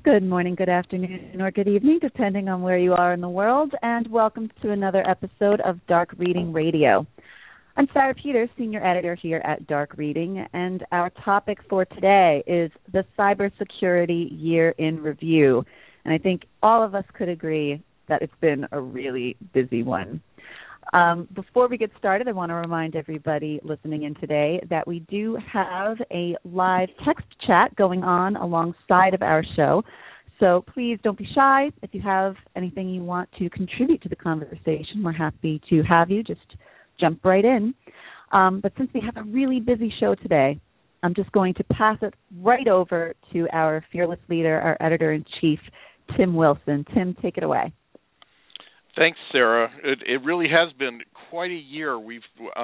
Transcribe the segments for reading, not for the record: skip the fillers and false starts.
Good morning, good afternoon, or good evening, depending on where you are in the world, and welcome to another episode of Dark Reading Radio. I'm Sarah Peters, Senior Editor here at Dark Reading, and our topic for today is the Cybersecurity Year in Review. And I think all of us could agree that it's been a really busy one. Before we get started, I want to remind everybody listening in today that we do have a live text chat going on alongside of our show. So please don't be shy. If you have anything you want to contribute to the conversation, we're happy to have you. Just jump right in. But since we have a really busy show today, I'm just going to pass it right over to our fearless leader, our editor-in-chief, Tim Wilson. Tim, take it away. Thanks, Sarah. It really has been quite a year. We've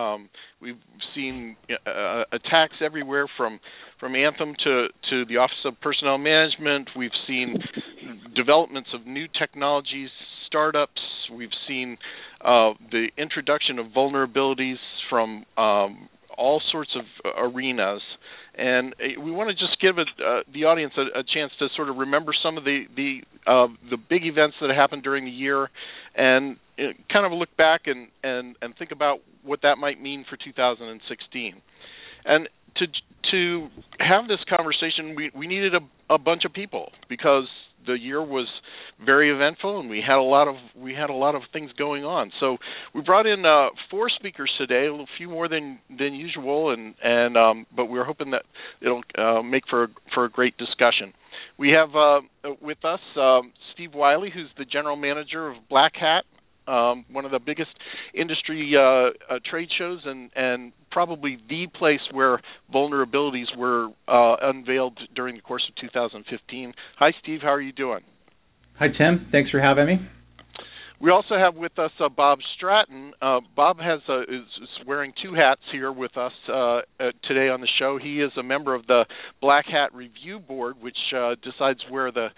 seen attacks everywhere from Anthem to the Office of Personnel Management. We've seen developments of new technologies, startups. We've seen the introduction of vulnerabilities from all sorts of arenas. And we want to just give the audience a chance to sort of remember some of the big events that happened during the year, and kind of look back and think about what that might mean for 2016. And to have this conversation, we needed a bunch of people because the year was very eventful, and we had a lot of things going on. So we brought in 4 speakers today, a few more than usual, but we're hoping that it'll make for a great discussion. We have with us Steve Wiley, who's the general manager of Black Hat, one of the biggest industry trade shows, and probably the place where vulnerabilities were unveiled during the course of 2015. Hi, Steve. How are you doing? Hi, Tim. Thanks for having me. We also have with us Bob Stratton. Bob is wearing 2 hats here with us today on the show. He is a member of the Black Hat Review Board, which decides where the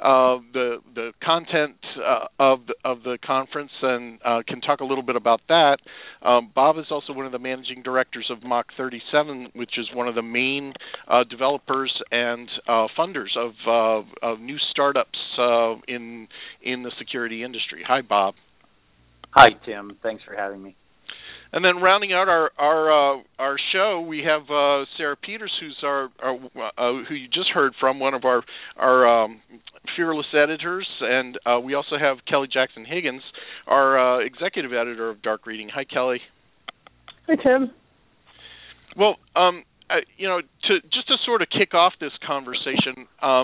content of the conference, and can talk a little bit about that. Bob is also one of the managing directors of Mach 37, which is one of the main developers and funders of new startups in the security industry. Hi, Bob. Hi, Tim. Thanks for having me. And then rounding out our show, we have Sarah Peters, who's who you just heard from, one of our fearless editors, and we also have Kelly Jackson Higgins, our executive editor of Dark Reading. Hi, Kelly. Hi, Tim. Well, to sort of kick off this conversation,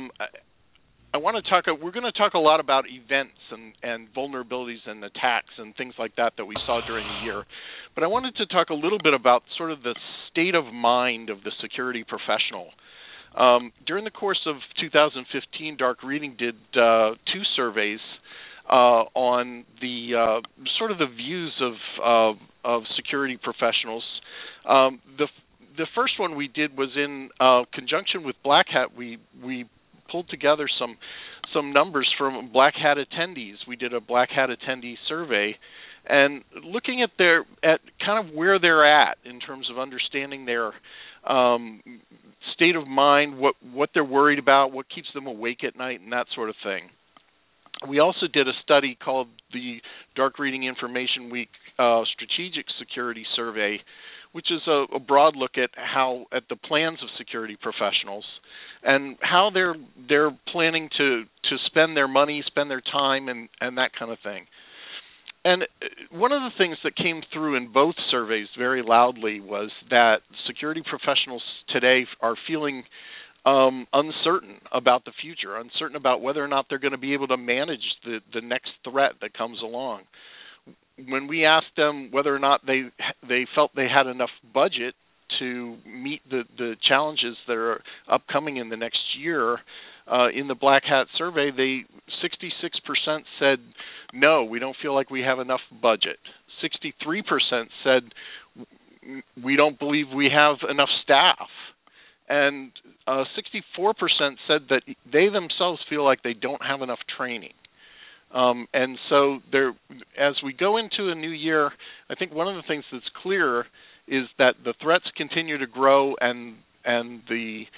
we're going to talk a lot about events and vulnerabilities and attacks and things like that we saw during the year. But I wanted to talk a little bit about sort of the state of mind of the security professional. During the course of 2015, Dark Reading did 2 surveys on the sort of the views of security professionals. The first one we did was in conjunction with Black Hat. We pulled together some numbers from Black Hat attendees. We did a Black Hat attendee survey, and looking at kind of where they're at in terms of understanding their state of mind, what they're worried about, what keeps them awake at night, and that sort of thing. We also did a study called the Dark Reading Information Week Strategic Security Survey, which is a broad look at the plans of security professionals and how they're planning to spend their money, spend their time, and that kind of thing. And one of the things that came through in both surveys very loudly was that security professionals today are feeling uncertain about the future, uncertain about whether or not they're going to be able to manage the next threat that comes along. When we asked them whether or not they felt they had enough budget to meet the challenges that are upcoming in the next year, in the Black Hat survey, 66% said, no, we don't feel like we have enough budget. 63% said, we don't believe we have enough staff. And 64% said that they themselves feel like they don't have enough training. And so as we go into a new year, I think one of the things that's clear is that the threats continue to grow, and the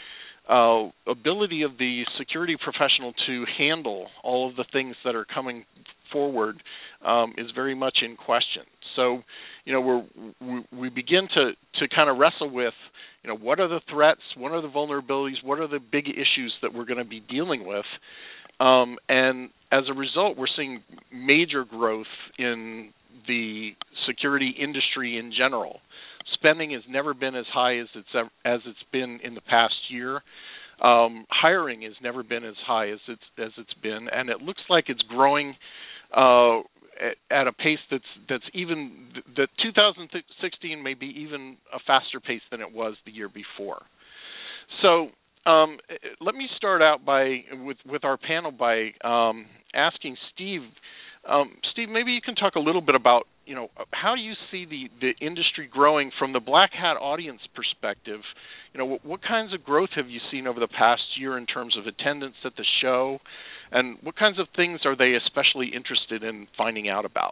ability of the security professional to handle all of the things that are coming forward is very much in question. So, we begin to kind of wrestle with, what are the threats, what are the vulnerabilities, what are the big issues that we're going to be dealing with, and as a result, we're seeing major growth in the security industry in general. Spending has never been as high as it's been in the past year. Hiring has never been as high as it's been, and it looks like it's growing at a pace that's even that 2016 may be even a faster pace than it was the year before. So let me start out with our panel by asking Steve. Steve, maybe you can talk a little bit about how you see the industry growing from the Black Hat audience perspective. What kinds of growth have you seen over the past year in terms of attendance at the show, and what kinds of things are they especially interested in finding out about?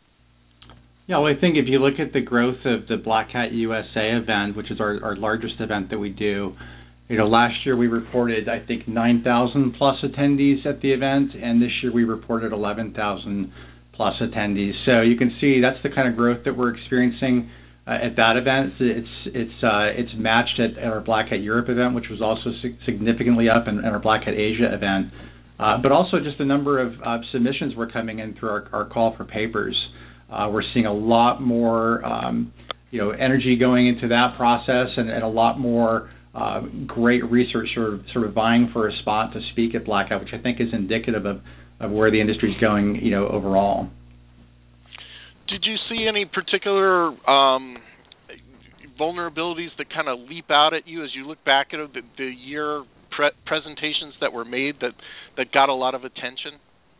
Yeah, well, I think if you look at the growth of the Black Hat USA event, which is our largest event that we do, last year we reported, I think, 9,000 plus attendees at the event, and this year we reported 11,000 plus attendees. So you can see that's the kind of growth that we're experiencing at that event. It's matched at our Black Hat Europe event, which was also significantly up, and our Black Hat Asia event. But also just the number of submissions were coming in through our call for papers. We're seeing a lot more energy going into that process, and a lot more great research sort of vying for a spot to speak at Black Hat, which I think is indicative of where the industry is going, overall. Did you see any particular vulnerabilities that kind of leap out at you as you look back at the year presentations that were made that got a lot of attention?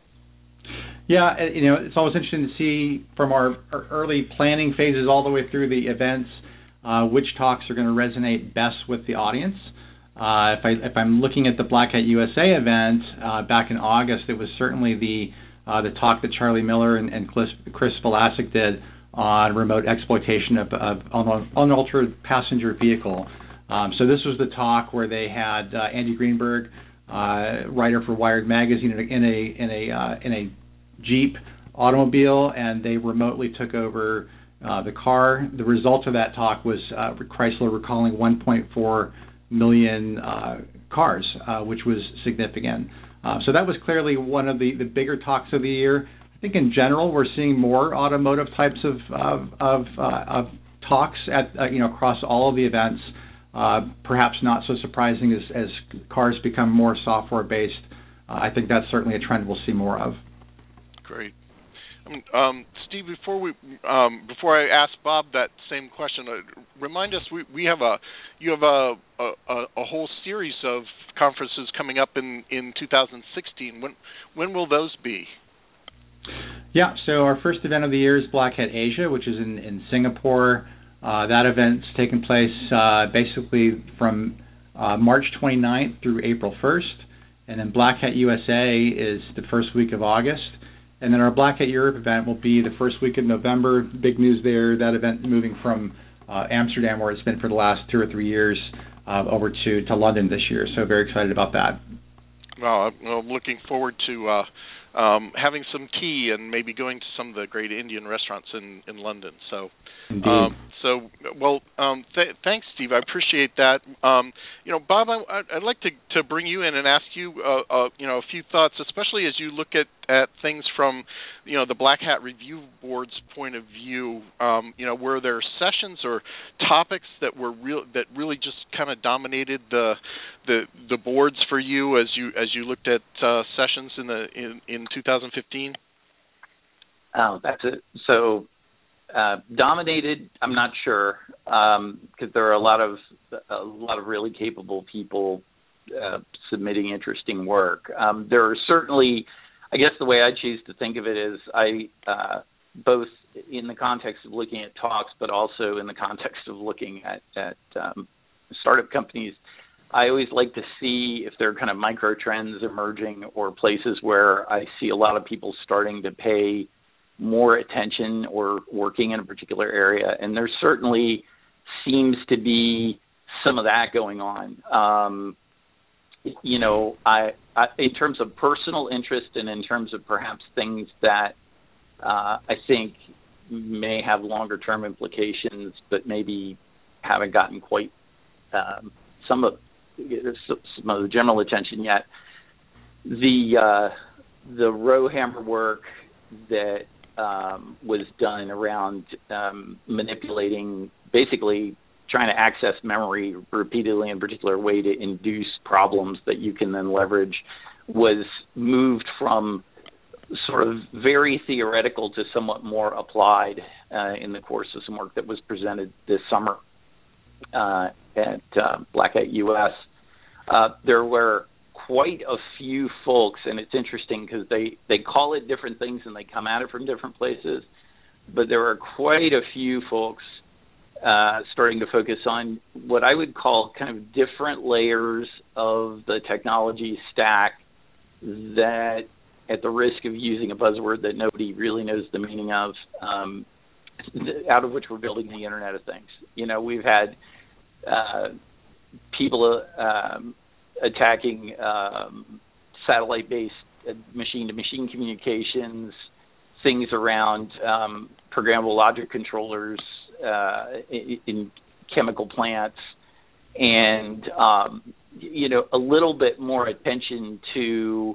Yeah, it's always interesting to see from our early planning phases all the way through the events which talks are going to resonate best with the audience. If I'm looking at the Black Hat USA event back in August, it was certainly the talk that Charlie Miller and Chris Velasic did on remote exploitation of unaltered passenger vehicle. So this was the talk where they had Andy Greenberg, writer for Wired magazine, in a Jeep automobile, and they remotely took over the car. The result of that talk was Chrysler recalling 1.4 million cars, which was significant. So that was clearly one of the bigger talks of the year. I think in general we're seeing more automotive types of talks at across all of the events. Perhaps not so surprising as cars become more software based. I think that's certainly a trend we'll see more of. Great. Steve, before I ask Bob that same question, remind us you have a whole series of conferences coming up in 2016. When will those be? Yeah, so our first event of the year is Black Hat Asia, which is in Singapore. That event's taking place basically from March 29th through April 1st, and then Black Hat USA is the first week of August. And then our Black Hat Europe event will be the first week of November. Big news there, that event moving from Amsterdam, where it's been for the last 2 or 3 years, over to London this year. So very excited about that. Well, I'm looking forward to having some tea and maybe going to some of the great Indian restaurants in London. So, indeed. Thanks, Steve. I appreciate that. Bob, I'd like to bring you in and ask you, a few thoughts, especially as you look at things from, the Black Hat Review Board's point of view. Were there sessions or topics that really just kind of dominated the boards for you as you looked at sessions in 2015? Oh, that's it. So. Dominated, I'm not sure, because there are a lot of really capable people submitting interesting work. There are certainly, I guess the way I choose to think of it is both in the context of looking at talks, but also in the context of looking at startup companies. I always like to see if there are kind of micro trends emerging or places where I see a lot of people starting to pay more attention or working in a particular area, and there certainly seems to be some of that going on. I in terms of personal interest and in terms of perhaps things that I think may have longer term implications, but maybe haven't gotten quite some of the general attention yet. The Rowhammer work that was done around manipulating, basically trying to access memory repeatedly in a particular way to induce problems that you can then leverage, was moved from sort of very theoretical to somewhat more applied in the course of some work that was presented this summer at Black Hat US. There were quite a few folks, and it's interesting because they call it different things and they come at it from different places, but there were quite a few folks starting to focus on what I would call kind of different layers of the technology stack that, at the risk of using a buzzword that nobody really knows the meaning of, out of which we're building the Internet of Things. We've had people attacking satellite-based machine-to-machine communications, things around programmable logic controllers in chemical plants, and a little bit more attention to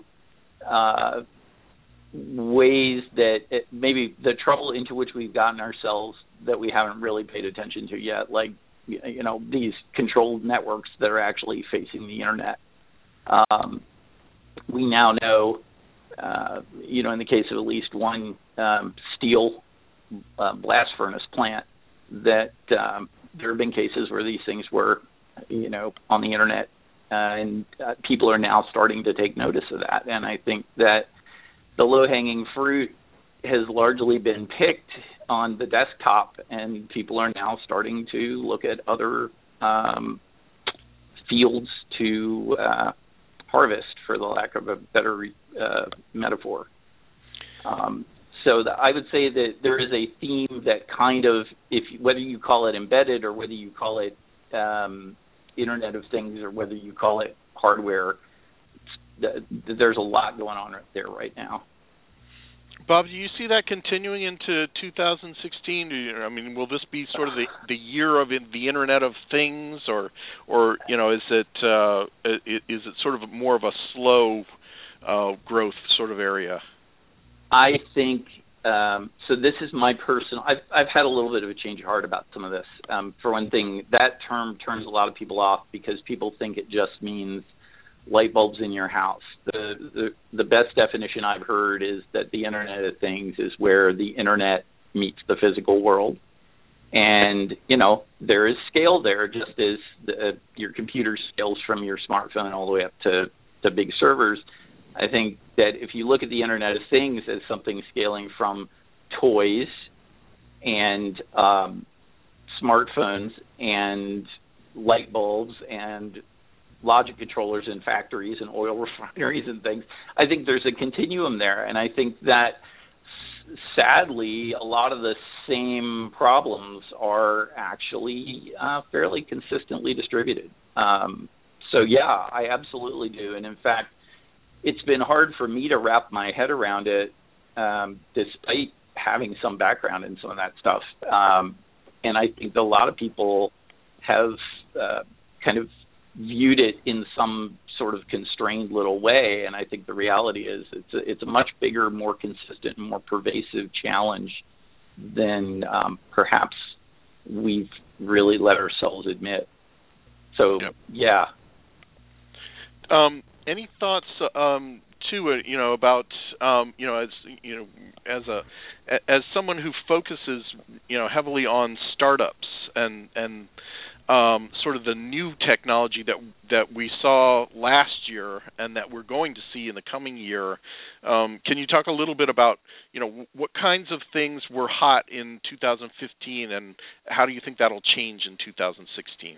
ways that maybe the trouble into which we've gotten ourselves that we haven't really paid attention to yet, like these controlled networks that are actually facing the internet. We now know, in the case of at least one steel blast furnace plant, that there have been cases where these things were, on the internet, and people are now starting to take notice of that. And I think that the low-hanging fruit has largely been picked on the desktop, and people are now starting to look at other fields to harvest, for the lack of a better metaphor. I would say that there is a theme that kind of, whether you call it embedded or whether you call it Internet of Things or whether you call it hardware, there's a lot going on there right now. Bob, do you see that continuing into 2016? Will this be sort of the year of the Internet of Things, or is it sort of more of a slow growth sort of area? I think so. This is my personal. I've had a little bit of a change of heart about some of this. For one thing, that term turns a lot of people off because people think it just means light bulbs in your house. The best definition I've heard is that the Internet of Things is where the internet meets the physical world, and there is scale there, just as your computer scales from your smartphone all the way up to big servers. I think that if you look at the Internet of Things as something scaling from toys and smartphones and light bulbs and logic controllers in factories and oil refineries and things, I think there's a continuum there. And I think that, sadly, a lot of the same problems are actually fairly consistently distributed. I absolutely do. And in fact, it's been hard for me to wrap my head around it, despite having some background in some of that stuff. And I think a lot of people have kind of viewed it in some sort of constrained little way. And I think the reality is it's a much bigger, more consistent, and more pervasive challenge than perhaps we've really let ourselves admit. So, yep. Yeah. Any thoughts too, about as someone who focuses heavily on startups and sort of the new technology that we saw last year and that we're going to see in the coming year, can you talk a little bit about what kinds of things were hot in 2015 and how do you think that'll change in 2016?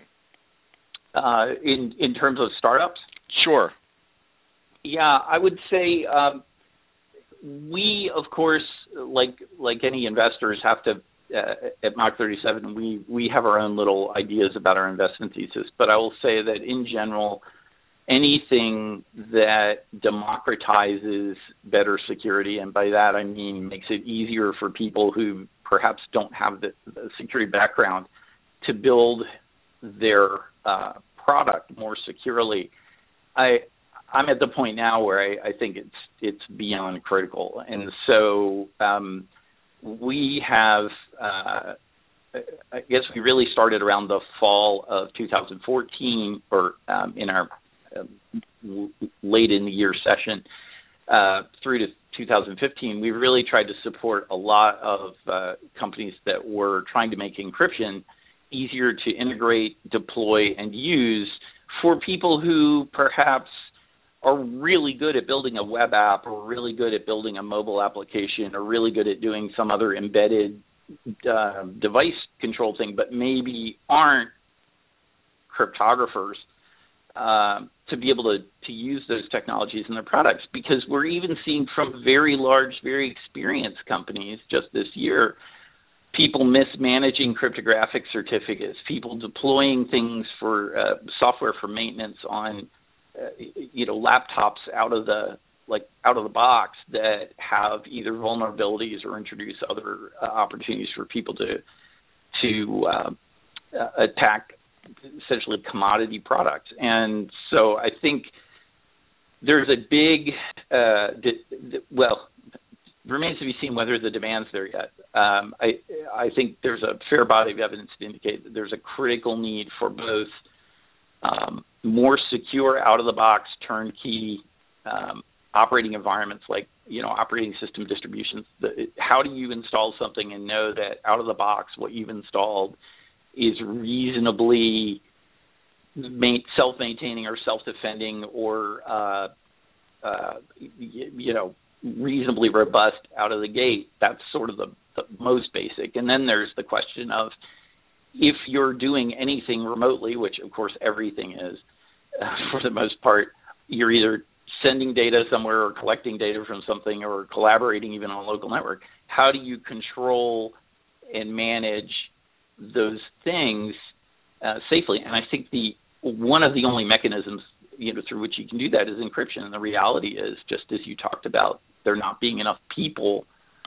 In terms of startups? Sure. Yeah, I would say we, of course, like any investors, have to at Mach 37. We have our own little ideas about our investment thesis, but I will say that in general, anything that democratizes better security, and by that I mean makes it easier for people who perhaps don't have the security background to build their product more securely. I'm at the point now where I think it's beyond critical, and so we have. I guess we really started around the fall of 2014, or in our late in the year session through to 2015. We really tried to support a lot of companies that were trying to make encryption easier to integrate, deploy, and use for people who perhaps are really good at building a web app, or really good at building a mobile application, or really good at doing some other embedded device control thing, but maybe aren't cryptographers, to be able to use those technologies in their products. Because we're even seeing from very large, very experienced companies just this year, people mismanaging cryptographic certificates, people deploying things for software for maintenance on laptops out of the box that have either vulnerabilities or introduce other opportunities for people to attack essentially commodity products. And so I think there's a big, remains to be seen whether the demand's there yet. I think there's a fair body of evidence to indicate that there's a critical need for both more secure, out-of-the-box, turnkey operating environments, like operating system distributions. How do you install something and know that out of the box what you've installed is reasonably self-maintaining or self-defending, or reasonably robust out of the gate? That's sort of the most basic. And then there's the question of, if you're doing anything remotely, which of course everything is, for the most part, you're either sending data somewhere or collecting data from something or collaborating even on a local network. How do you control and manage those things safely? And I think one of the only mechanisms through which you can do that is encryption. And the reality is, just as you talked about, there not being enough people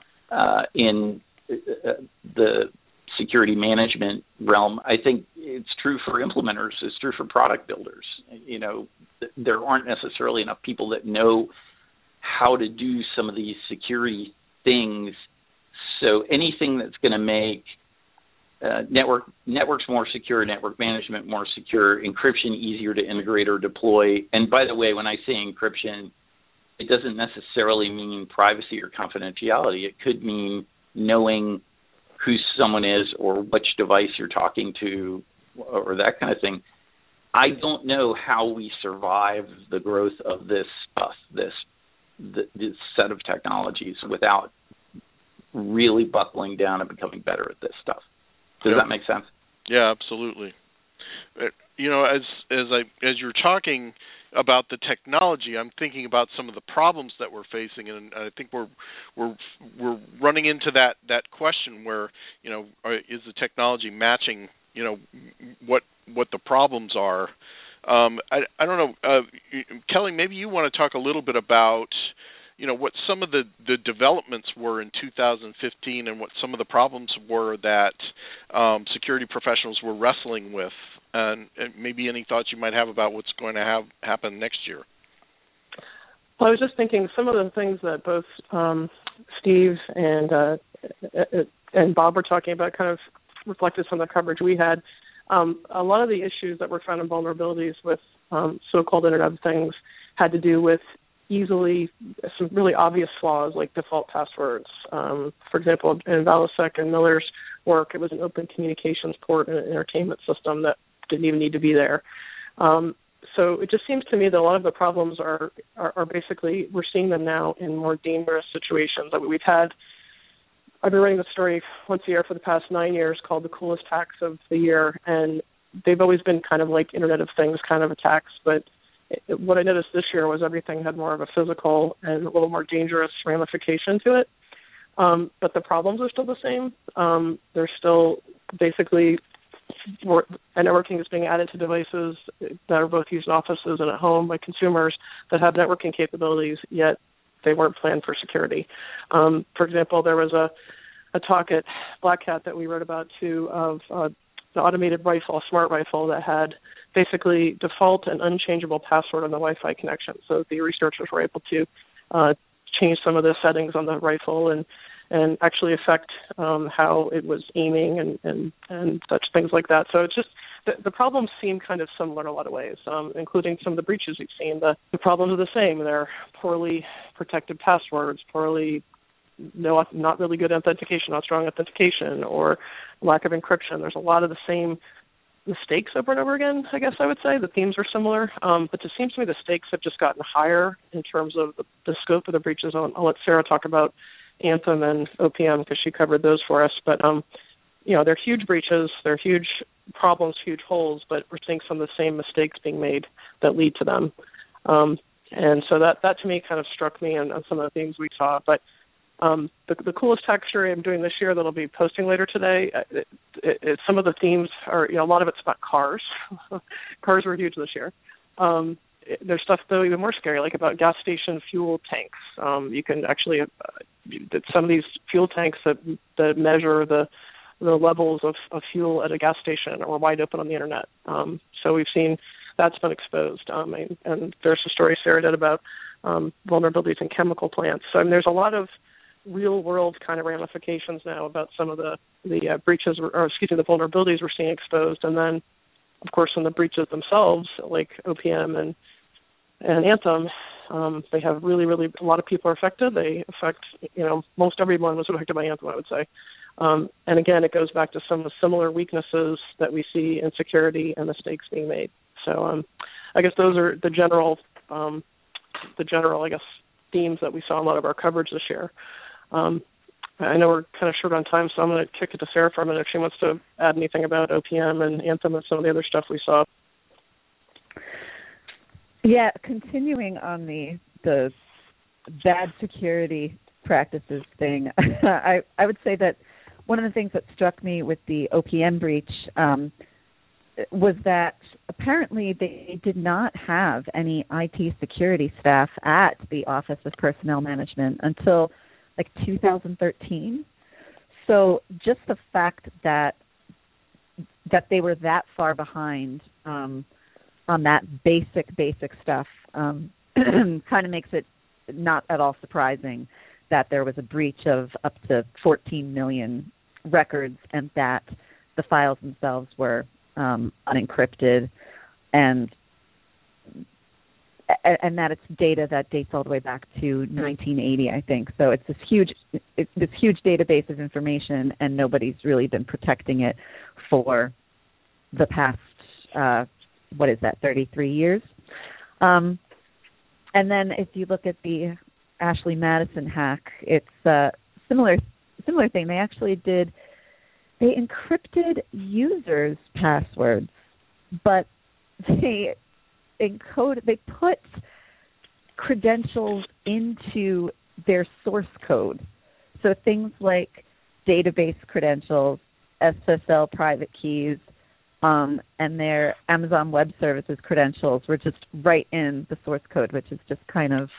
in the security management realm. I think it's true for implementers. It's true for product builders. There aren't necessarily enough people that know how to do some of these security things. So anything that's going to make networks more secure, network management more secure, encryption easier to integrate or deploy. And by the way, when I say encryption, it doesn't necessarily mean privacy or confidentiality. It could mean knowing who someone is or which device you're talking to, or that kind of thing. I don't know how we survive the growth of this stuff, this set of technologies, without really buckling down and becoming better at this stuff. Does that make sense? Yeah, absolutely. As you're talking about the technology, I'm thinking about some of the problems that we're facing, and I think we're running into that question where is the technology matching what the problems are. I don't know, Kelly, maybe you want to talk a little bit about what some of the developments were in 2015 and what some of the problems were that security professionals were wrestling with, and maybe any thoughts you might have about what's going to happen next year. Well, I was just thinking some of the things that both Steve and Bob were talking about kind of reflected some of the coverage we had. A lot of the issues that were found in vulnerabilities with so-called Internet of Things had to do with some really obvious flaws like default passwords. For example, in Valasek and Miller's work, it was an open communications port in an entertainment system that didn't even need to be there. So it just seems to me that a lot of the problems are basically, we're seeing them now in more dangerous situations. I mean, I've been writing the story once a year for the past 9 years called The Coolest Hacks of the Year, and they've always been kind of like Internet of Things kind of attacks, but what I noticed this year was everything had more of a physical and a little more dangerous ramification to it. But the problems are still the same. They're still basically networking is being added to devices that are both used in offices and at home by consumers that have networking capabilities, yet they weren't planned for security. For example, there was a talk at Black Hat that we wrote about too of the automated rifle, a smart rifle that had basically default and unchangeable password on the Wi-Fi connection. So the researchers were able to change some of the settings on the rifle and actually affect how it was aiming and such things like that. So it's just the problems seem kind of similar in a lot of ways, including some of the breaches we've seen. The problems are the same. They're poorly protected passwords, not really good authentication, not strong authentication, or lack of encryption. There's a lot of the same mistakes over and over again, I guess I would say. The themes are similar, but it seems to me the stakes have just gotten higher in terms of the scope of the breaches. I'll let Sarah talk about Anthem and OPM because she covered those for us. But, they're huge breaches, they're huge problems, huge holes, but we're seeing some of the same mistakes being made that lead to them. And so that to me kind of struck me on some of the things we saw. But the coolest texture I'm doing this year that I'll be posting later today, some of the themes are, a lot of it's about cars. Cars were huge this year. There's stuff, though, even more scary, like about gas station fuel tanks. You can actually, some of these fuel tanks that measure the levels of fuel at a gas station are wide open on the internet. So we've seen that's been exposed. And there's a story Sarah did about vulnerabilities in chemical plants. So there's a lot of real-world kind of ramifications now about some of the breaches, the vulnerabilities we're seeing exposed. And then, of course, in the breaches themselves, like OPM and Anthem, they have really, really, a lot of people are affected. They affect, most everyone was affected by Anthem, I would say. And again, it goes back to some of the similar weaknesses that we see in security and mistakes being made. So I guess those are the general, I guess, themes that we saw in a lot of our coverage this year. I know we're kind of short on time, so I'm going to kick it to Sarah for a minute if she wants to add anything about OPM and Anthem and some of the other stuff we saw. Yeah, continuing on the bad security practices thing, I would say that one of the things that struck me with the OPM breach was that apparently they did not have any IT security staff at the Office of Personnel Management until 2013. So just the fact that they were that far behind on that basic stuff kind of makes it not at all surprising that there was a breach of up to 14 million records and that the files themselves were unencrypted and that it's data that dates all the way back to 1980, I think. So it's this huge database of information, and nobody's really been protecting it for the past 33 years. And then if you look at the Ashley Madison hack, it's a similar thing. They encrypted users' passwords, but they put credentials into their source code. So things like database credentials, SSL private keys, and their Amazon Web Services credentials were just right in the source code, which is just kind of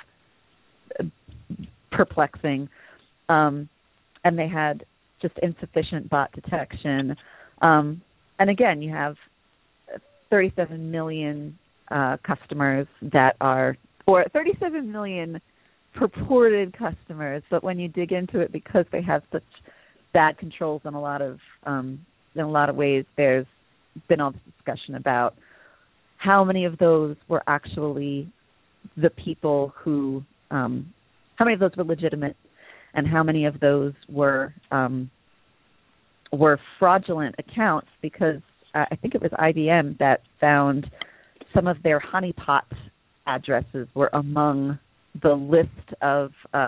perplexing. And they had just insufficient bot detection. And again, you have 37 million customers or 37 million purported customers, but when you dig into it, because they have such bad controls in a lot of ways, there's been all this discussion about how many of those were actually the people who, how many of those were legitimate, and how many of those were fraudulent accounts, because I think it was IBM that found some of their honeypot addresses were among the list of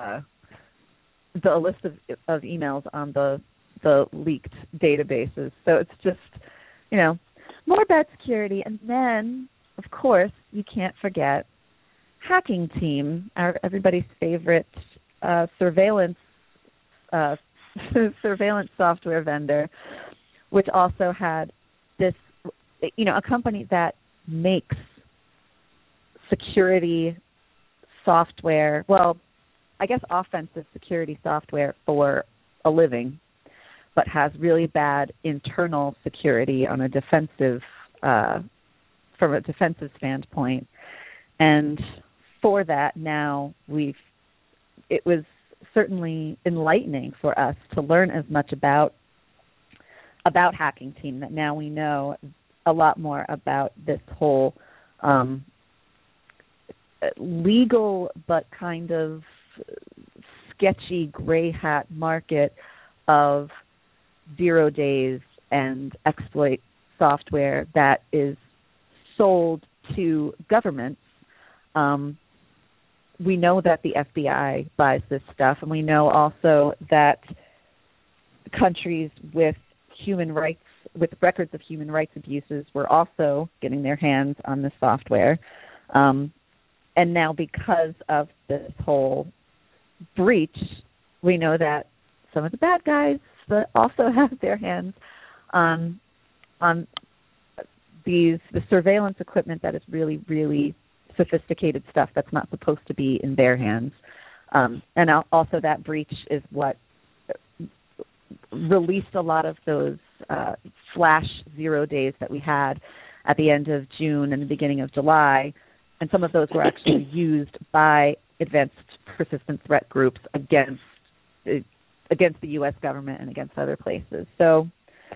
emails on the leaked databases. So it's just, more bad security. And then, of course, you can't forget Hacking Team, everybody's favorite surveillance software vendor, which also had this, a company that makes security software, well, I guess offensive security software for a living, but has really bad internal security on a defensive, from a defensive standpoint. And for that, now it was certainly enlightening for us to learn as much about Hacking Team, that now we know a lot more about this whole legal but kind of sketchy gray hat market of 0 days and exploit software that is sold to governments. We know that the FBI buys this stuff, and we know also that countries with records of human rights abuses were also getting their hands on this software. And now because of this whole breach, we know that some of the bad guys also have their hands on the surveillance equipment that is really, really sophisticated stuff that's not supposed to be in their hands. And also that breach is what released a lot of those flash 0 days that we had at the end of June and the beginning of July. And some of those were actually used by advanced persistent threat groups against the U.S. government and against other places. So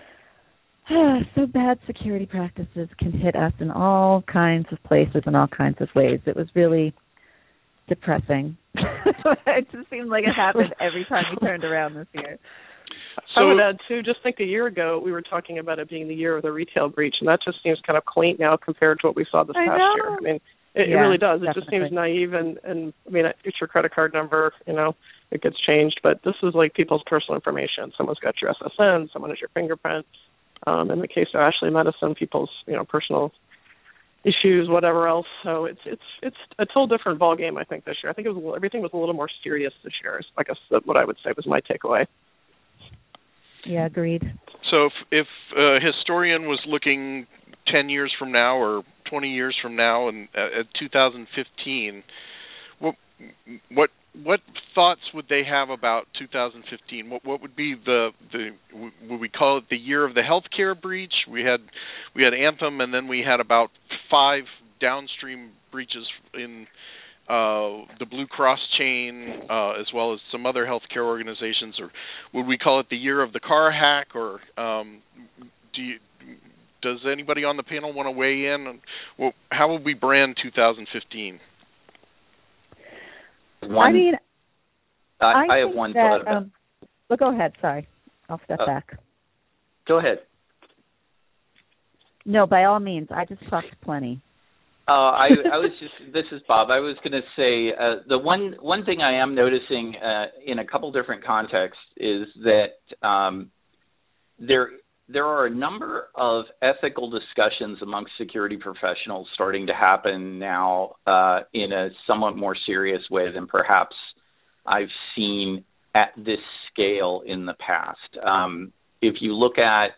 bad security practices can hit us in all kinds of places in all kinds of ways. It was really depressing. It just seemed like it happened every time we turned around this year. So, I would add, too, just think a year ago we were talking about it being the year of the retail breach, and that just seems kind of quaint now compared to what we saw this past year. I mean, it really does. It definitely just seems naive, and I mean, it's your credit card number, it gets changed, but this is like people's personal information. Someone's got your SSN, someone has your fingerprint. In the case of Ashley Medicine, people's personal issues, whatever else. So it's a total different ballgame, I think, this year. I think everything was a little more serious this year. I guess what I would say was my takeaway. Yeah, agreed. So if a historian was looking 10 years from now or 20 years from now, and at 2015, what thoughts would they have about 2015? What would be would we call it the year of the healthcare breach? We had Anthem, and then we had about 5 downstream breaches in the Blue Cross chain, as well as some other healthcare organizations. Or would we call it the year of the car hack? Or does anybody on the panel want to weigh in? Well, how would we brand 2015? I have one thought about it. Well, go ahead. Sorry. I'll step back. Go ahead. No, by all means. I just talked plenty. I was just. This is Bob. I was going to say the one thing I am noticing in a couple different contexts is that there are a number of ethical discussions amongst security professionals starting to happen now in a somewhat more serious way than perhaps I've seen at this scale in the past. If you look at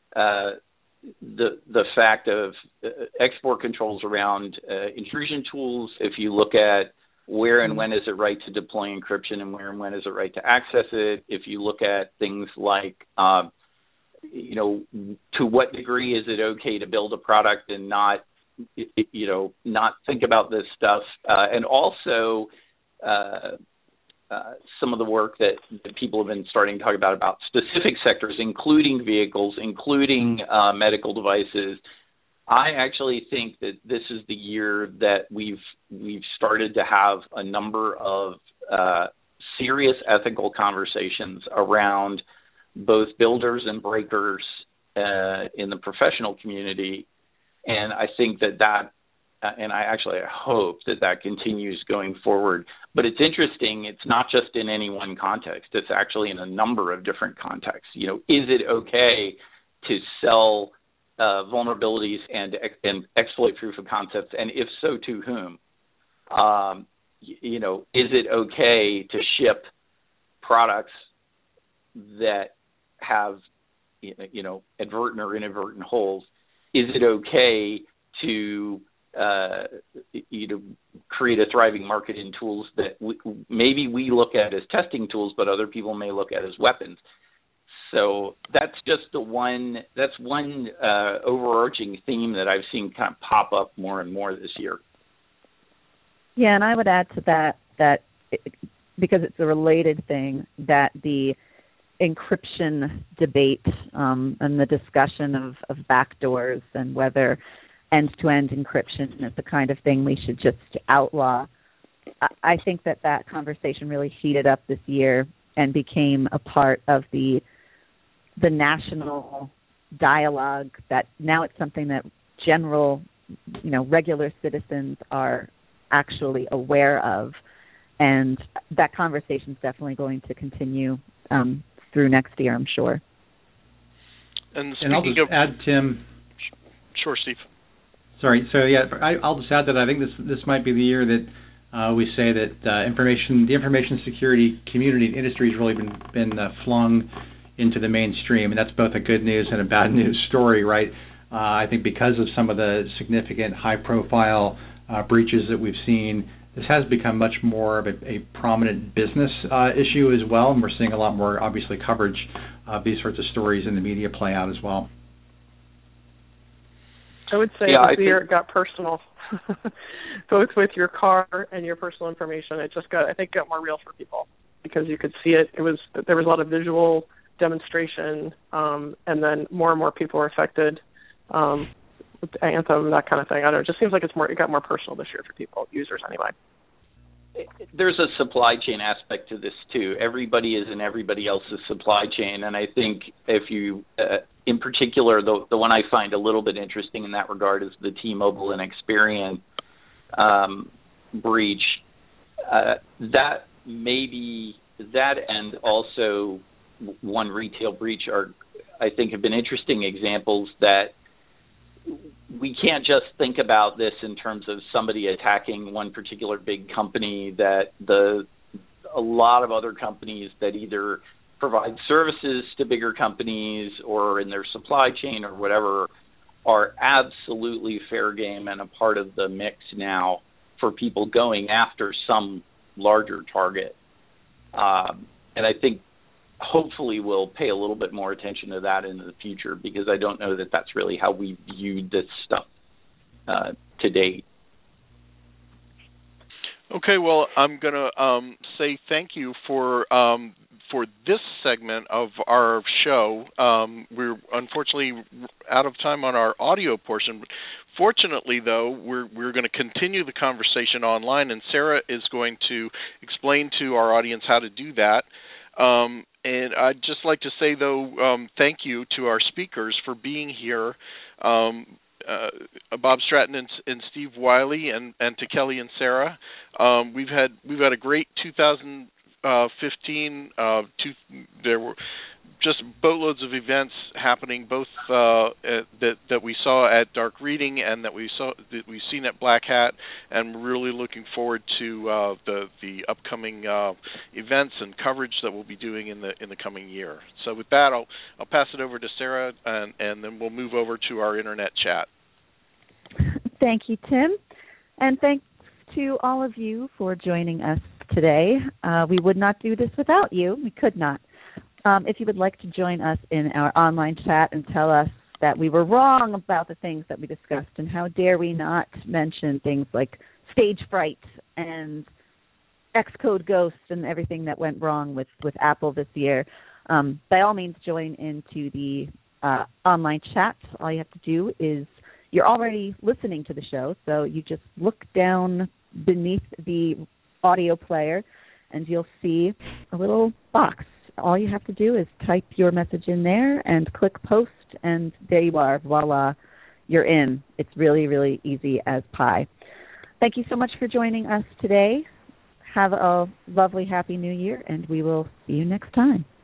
the fact of export controls around intrusion tools, if you look at where and when is it right to deploy encryption and where and when is it right to access it, if you look at things like to what degree is it okay to build a product and not think about this stuff, and also some of the work that people have been starting to talk about specific sectors, including vehicles, including medical devices. I actually think that this is the year that we've started to have a number of serious ethical conversations around both builders and breakers in the professional community, and I think that and I hope that continues going forward. But it's interesting, it's not just in any one context, it's actually in a number of different contexts. Is it okay to sell vulnerabilities and exploit proof of concepts, and if so, to whom? Is it okay to ship products that have advertent or inadvertent holes, is it okay to create a thriving market in tools that maybe we look at as testing tools, but other people may look at as weapons? So that's just one overarching theme that I've seen kind of pop up more and more this year. Yeah, and I would add to that because it's a related thing, that the encryption debate and the discussion of backdoors and whether end-to-end encryption is the kind of thing we should just outlaw. I think that conversation really heated up this year and became a part of the national dialogue, that now it's something that general, regular citizens are actually aware of. And that conversation is definitely going to continue through next year, I'm sure. And I'll just add, Tim. Sure, Steve. Sorry. So I'll just add that I think this might be the year that we say that the information security community and industry has really been flung into the mainstream, and that's both a good news and a bad news story, right? I think because of some of the significant high-profile breaches that we've seen, this has become much more of a prominent business issue as well, and we're seeing a lot more, obviously, coverage of these sorts of stories in the media play out as well. I would say this year it got personal, both with your car and your personal information. It just got more real for people because you could see it. There was a lot of visual demonstration, and then more and more people were affected with Anthem, that kind of thing. I don't know. It just seems like it got more personal this year for people, users anyway. There's a supply chain aspect to this too. Everybody is in everybody else's supply chain, and I think if you, in particular, the one I find a little bit interesting in that regard is the T-Mobile and Experian breach. That maybe that and also one retail breach I think have been interesting examples that we can't just think about this in terms of somebody attacking one particular big company, that a lot of other companies that either provide services to bigger companies or in their supply chain or whatever are absolutely fair game and a part of the mix now for people going after some larger target. And I think hopefully we'll pay a little bit more attention to that in the future, because I don't know that that's really how we viewed this stuff to date. Okay, well, I'm going to say thank you for this segment of our show. We're unfortunately out of time on our audio portion. Fortunately, though, we're going to continue the conversation online, and Sarah is going to explain to our audience how to do that. And I'd just like to say, though, thank you to our speakers for being here, Bob Stratton and Steve Wiley, and to Kelly and Sarah. We've had a great 2015. There were just boatloads of events happening, both that we saw at Dark Reading and that we've seen at Black Hat, and we're really looking forward to the upcoming events and coverage that we'll be doing in the coming year. So with that, I'll pass it over to Sarah, and then we'll move over to our internet chat. Thank you, Tim, and thanks to all of you for joining us today. We would not do this without you. We could not. If you would like to join us in our online chat and tell us that we were wrong about the things that we discussed, and how dare we not mention things like stage fright and Xcode Ghost and everything that went wrong with Apple this year, by all means join into the online chat. All you have to do is, you're already listening to the show, so you just look down beneath the audio player and you'll see a little box. All you have to do is type your message in there and click post, and there you are. Voila, you're in. It's really, really easy as pie. Thank you so much for joining us today. Have a lovely, happy New Year, and we will see you next time.